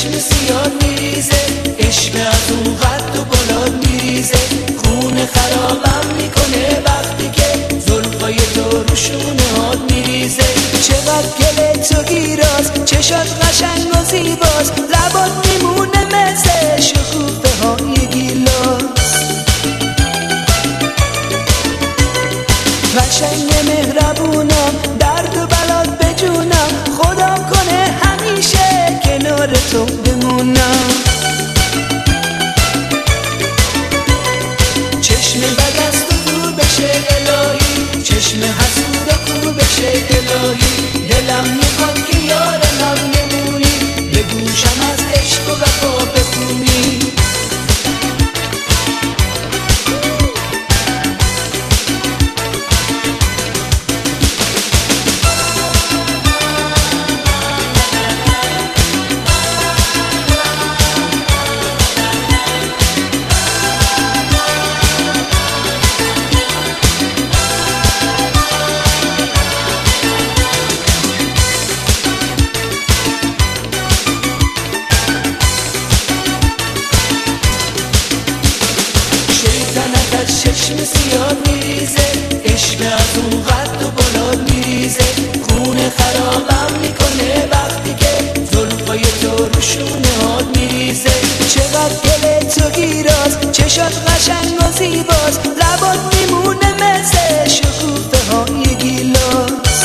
چشم سیاه میریزه، عشق از اون قد و بلاد میریزه، خون خرابم میکنه وقتی که زلفای تو رو شونه هات میریزه. چقدر گل تو گیراز، چشات قشنگ و زیباز، لبات میمونه مثل شکوفه های گیلاس. قشنگ مهربونم، درد و بلات به جونم، خدا کنه همیشه کنار تو بمونم. چشم بد از تو دور بشه الهی، چشم حسود و کور بشه الهی، دلم میخواد که یارم نمونی، به گوشم از عشق و وفا بخونی. چشم سیاه میریزه، عشق از اون قد و بلاد میریزه، خون خرابم میکنه وقتی که زلفای تو رو شونه هات میریزه. چقدر گل تو گیراز، چشات قشنگ و زیباز، لبات میمونه مثل شکوفه های گیلاس.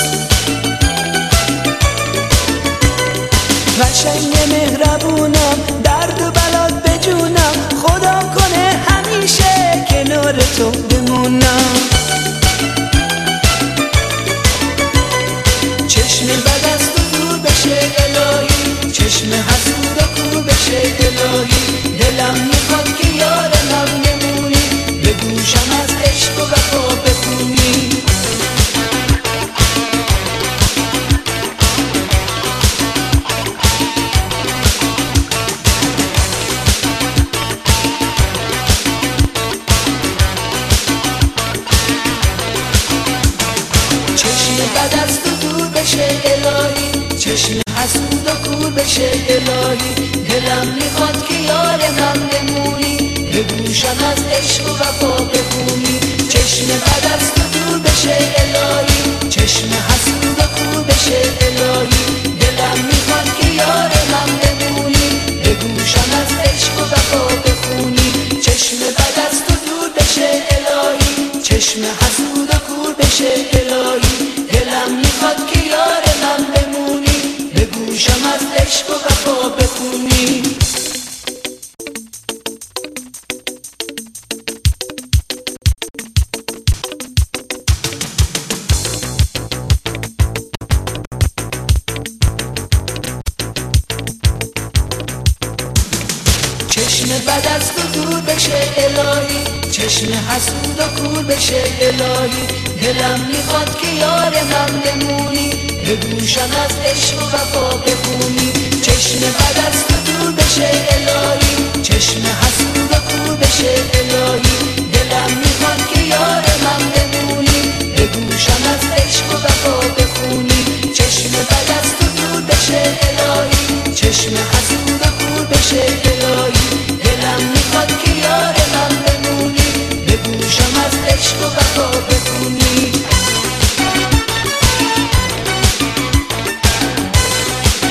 قشنگ مهربونم، درد و بلات به جونم، خدا کنه همیشه کنار تو بمونم. چشم بد از تو دور بشه الهی، چشم حسود و کور بشه الهی، دلم میخواد که یارم نمونی، به گوشم از عشق و وفا بخونی. بد از تو دور بشه الهی، چشم حسود و کور بشه الهی، دلم میخواد که یارم بمونی، به گوشم از عشق و وفا بخونی. چشم بد از تو دور بشه الهی، چشم حسود و کور بشه الهی، دلم میخواد که یارم بمونی، به گوشم از عشق و وفا بخونی. چشم بد از تو دور بشه الهی، چشم حسود و کور بشه الهی، دلم میخواد که یارم بمونی، به گوشم از عشق و وفا بخونی. چشم بد از تو دور بشه الهی، چشم حسود و کور بشه الهی، دلم میخواد که یارم بمونی، به گوشم از عشق و وفا بخونی. چشم بد از تو دور بشه الهی، چشم حسود و کور بشه الهی، دلم میخواد که یارم بمونی، به گوشم از عشق و